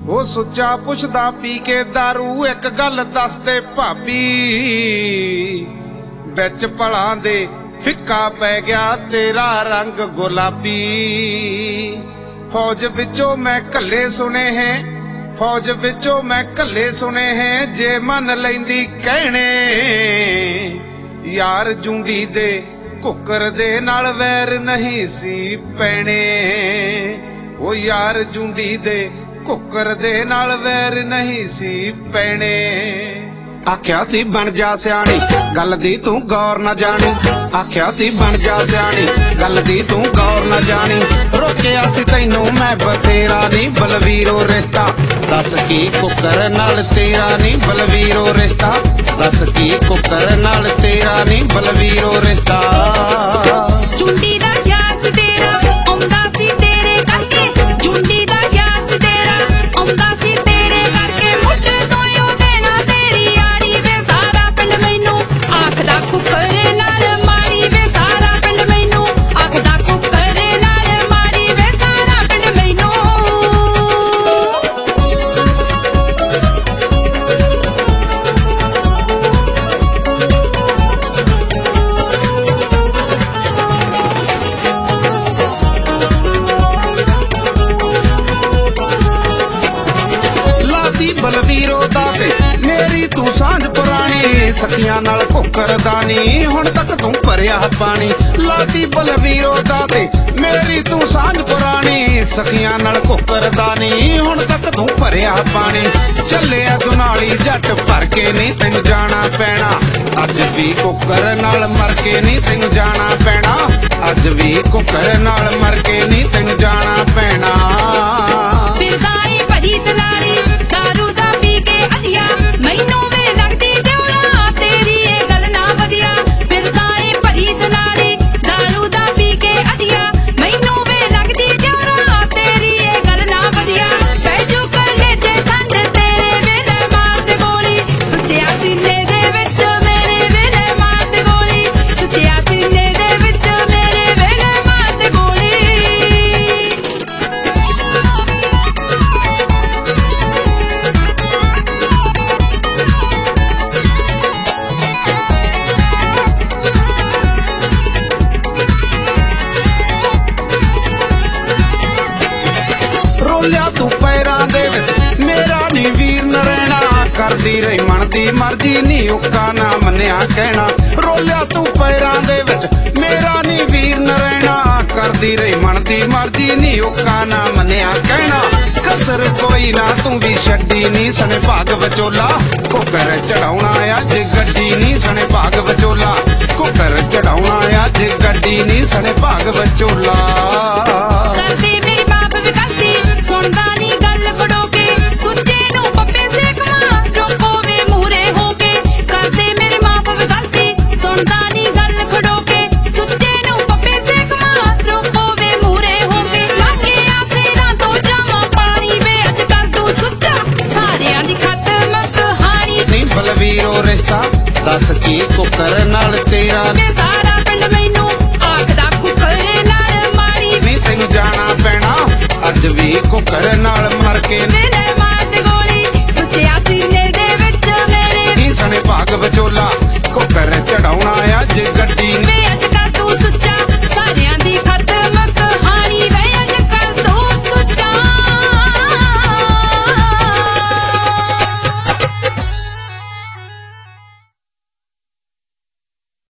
ਉਹ ਸੁੱਚਾ ਪੁੱਛਦਾ ਪੀ ਕੇ ਦਾਰੂ ਇੱਕ ਗੱਲ ਦੱਸ ਦੇ ਭਾਬੀ, ਵਿੱਚ ਭਲਾਂ ਦੇ ਫਿੱਕਾ ਪੈ ਗਿਆ ਤੇਰਾ ਰੰਗ ਗੁਲਾਬੀ। ਫੌਜ ਵਿੱਚੋਂ ਮੈਂ ਕੱਲੇ ਸੁਣੇ ਹੈ, ਫੌਜ ਵਿੱਚੋਂ ਮੈਂ ਕੱਲੇ ਸੁਣੇ ਹੈ, ਜੇ ਮੰਨ ਲੈਂਦੀ ਕਹਿਣੇ ਯਾਰ ਜੁੰਡੀ ਦੇ ਕੁੱਕਰ ਦੇ ਨਾਲ ਵੈਰ ਨਹੀਂ ਸੀ ਪੈਣੇ। ਉਹ ਯਾਰ ਜੁੰਡੀ ਦੇ ਕੁੱਕਰ ਦੇ ਨਾਲ ਵੈਰ ਨਹੀਂ ਸੀ ਪੈਣੇ। ਆਖਿਆ ਸੀ ਬਣ ਜਾ ਸਿਆਣੀ ਗੱਲ ਦੀ ਤੂੰ ਗੌਰ ਨਾ ਜਾਣੀ, ਆਖਿਆ ਸੀ ਬਣ ਜਾ ਸਿਆਣੀ ਗੱਲ ਦੀ ਤੂੰ ਗੌਰ ਨਾ ਜਾਣੀ। ਰੋਕਿਆ ਸੀ ਤੈਨੂੰ ਮੈਂ ਬਥੇਰਾ ਨੀ ਬਲਵੀਰੋ ਰਿਸ਼ਤਾ, ਦੱਸ ਕੀ ਕੁੱਕਰ ਨਾਲ ਤੇਰਾ ਨੀ ਬਲਵੀਰੋ ਰਿਸ਼ਤਾ, ਦੱਸ ਕੀ ਕੁੱਕਰ ਨਾਲ ਤੇਰਾ ਨੀ ਬਲਵੀਰੋ ਰਿਸ਼ਤਾ। ਜੁੰਡੀ ਦਾ ਯਾਰ ਸੀ ਤੇਰਾ ਆਉਂਦਾ ਸੀ ਤੇਰੇ ਕਰਕੇ, ਜੁੰਡੀ ਦਾ ਯਾਰ ਸੀ ਤੇਰਾ ਆਉਂਦਾ ਸੀ ਤੇਰੇ ਕਰਕੇ। ਮੁੱਢ ਤੋਂ ਉਹਦੇ ਨਾਲ ਤੇਰੀ ਆੜੀ ਵੇ ਸਾਰਾ ਪਿੰਡ ਮੈਨੂੰ ਆਖਦਾ ਕੁੱਕਰ ਨਾਲ ਮਾੜੀ ਵੇ ਸਾਰਾ ਪਿੰਡ ਮੈਨੂੰ ਆਖਦਾ ਕੁੱਕਰ ਨਾਲ ਮਾੜੀ ਵੇ ਸਾਰਾ ਪਿੰਡ ਮੈਨੂੰ। ਬਲਵੀਰੋ ਦਾ ਤੇ ਮੇਰੀ ਤੂੰ ਸਾਂਝ ਪੁਰਾਣੀ, ਸਖੀਆਂ ਨਾਲ ਕੁੱਕਰ ਦਾ ਨੀ ਹੁਣ ਤੱਕ ਤੂੰ ਭਰਿਆ ਪਾਣੀ। ਲਾਤੀ ਬਲਵੀਰੋ ਦਾ ਤੇ ਮੇਰੀ ਤੂੰ ਸਾਂਝ ਪੁਰਾਣੀ, ਸਖੀਆਂ ਨਾਲ ਕੁੱਕਰ ਦਾ ਨੀ ਹੁਣ ਤੱਕ ਤੂੰ ਭਰਿਆ ਪਾਣੀ। ਚੱਲਿਆ ਦੁਨਾਲੀ ਜੱਟ ਭਰ ਕੇ ਨੀ ਤੈਨੂੰ ਜਾਣਾ ਪੈਣਾ, ਅੱਜ ਵੀ ਕੁੱਕਰ ਨਾਲ ਮਰ ਕੇ ਨੀ ਤੈਨੂੰ ਜਾਣਾ ਪੈਣਾ, ਅੱਜ ਵੀ ਕੁੱਕਰ ਨਾਲ ਮਰ ਕੇ ਨੀ ਤੈਨੂੰ ਜਾਣਾ ਪੈਣਾ। ਫਿਰਦਾਈ ਭਰੀ ਤਨਾਲੀ ਦਾਰੂ ਦਾ ਪੀ ਕੇ ਅਧਿਆ, ਮੈਨੂੰ ਵੇ ਲੱਗਦੀ ਦਿਉਰਾ ਤੇਰੀ ਇਹ ਗੱਲ ਨਾ ਵਧੀਆ। ਫਿਰਦਾਈ ਭਰੀ ਤਨਾਲੀ ਦਾਰੂ ਦਾ ਪੀ ਕੇ ਅਧਿਆ, ਮੈਨੂੰ ਵੇ ਲੱਗਦੀ ਦਿਉਰਾ ਤੇਰੀ ਇਹ ਗੱਲ ਨਾ ਵਧੀਆ। ਬੈਜੂ ਕਰਨੇ ਤੇ ਠੰਡ ਤੇਰੇ ਵੇਲੇ ਮਾਰਦੇ ਗੋਲੀ, ਸੁੱਚਿਆ ਸੀਨੇ ਦੇ ਵਿੱਚ ਮੇਰੇ ਵੇਲੇ ਮਾਰਦੇ ਗੋਲੀ, ਸੁੱਚਿਆ ਸੀਨੇ ਦੇ ਵਿੱਚ ਮੇਰੇ ਵੇਲੇ ਮਾਰਦੇ ਗੋਲੀ। ਰੋਲਿਆ ਤੂੰ ਪੈਰਾਂ ਦੇ ਵਿੱਚ ਮੇਰਾ ਨੀ ਵੀਰ ਨਰੈਣਾ, ਕਰਦੀ ਰਹੀ ਮਨ ਦੀ ਮਰਜ਼ੀ ਨੀ ਉੱਕਾ ਨਾ ਮੰਨਿਆ ਕਹਿਣਾ। ਰੋਲਿਆ ਤੂੰ ਪੈਰਾਂ ਦੇ ਵਿੱਚ ਮੇਰਾ ਨੀ ਵੀਰ ਨਰੈਣਾ, ਕਰਦੀ ਰਹੀ ਮਨ ਦੀ ਮਰਜ਼ੀ ਨੀ ਉੱਕਾ ਨਾ ਮੰਨਿਆ ਕਹਿਣਾ। ਕਸਰ ਕੋਈ ਨਾ ਤੂੰ ਵੀ ਛੱਡੀ ਨੀ ਸਣੇ ਭਾਗ ਵਿਚੋਲਾ, ਕੁੱਕਰ ਚੜਾਉਣਾ ਅੱਜ ਗੱਡੀ ਨੀ ਸਣੇ ਭਾਗ ਵਿਚੋਲਾ, ਕੁੱਕਰ ਚੜਾਉਣਾ ਅੱਜ ਗੱਡੀ ਨੀ ਸਣੇ ਭਾਗ ਵਿਚੋਲਾ। ਕਰਦੀ ਮੇਰੀ ਬਾਪ ਵੀ ਕਰਦੀ ਸੁਣਦਾ ਨੀ ਗੱਲ ਖੜੋ ਕੇ, ਸੁੱਚੇ ਨੂੰ ਪੱਪੇ ਸੇਕਵਾ ਰੋਕੋ ਵੇ ਮੂਰੇ ਹੋ ਕੇ। ਕਰਦੇ ਮੇਰੇ ਮਾਪ ਵੀ ਕਰਦੀ ਸੁਣਦਾ ਨੀ ਗੱਲ ਖੜੋ ਕੇ, ਸੁੱਚੇ ਨੂੰ ਪੱਪੇ ਸੇਕਵਾ ਰੋਕੋ ਵੇ ਮੂਰੇ ਹੋ ਕੇ। ਲਾਗੇ ਆਸੇਰਾਂ ਤੋਂ ਜਾਵਾਂ ਪਾਣੀ ਵੇ ਅੱਜ ਕਰ ਤੂੰ ਸੁੱਚਾ ਸਾਰਿਆਂ ਦੀ ਖਤਮ ਕਹਾਣੀ। ਨੀ ਬਲਵੀਰੋ ਰਿਸ਼ਤਾ ਦੱਸ ਕੀ ਕੁੱਕਰ ਨਾਲ ਤੇਰਾ ਵੇ ਸਾਰਾ ਪਿੰਡ ਮੈਨੂੰ ਆਖਦਾ ਕੁੱਕਰ ਨਾਲ ਮਾੜੀ ਨੀ ਤੈਨੂੰ ਜਾਣਾ ਪੈਣਾ, ਅੱਜ ਵੀ ਕੁੱਕਰ ਨਾਲ ਮਰ ਕੇ ਵੇਲੇ ਮਾਰਦੇ ਗੋਲੀ, ਸੁੱਚਿਆ ਸੀਨੇ ਦੇ ਵਿੱਚ ਮੇਰੇ ਨੀ ਸਣੇ ਭਾਗ ਵਿਚੋਲਾ, ਕੁੱਕਰ ਚੜਾਉਣਾ ਅੱਜ ਗੱਡੀ ਵੇ ਅੱਜ ਕਰ ਤੂੰ ਸੁੱਚਾ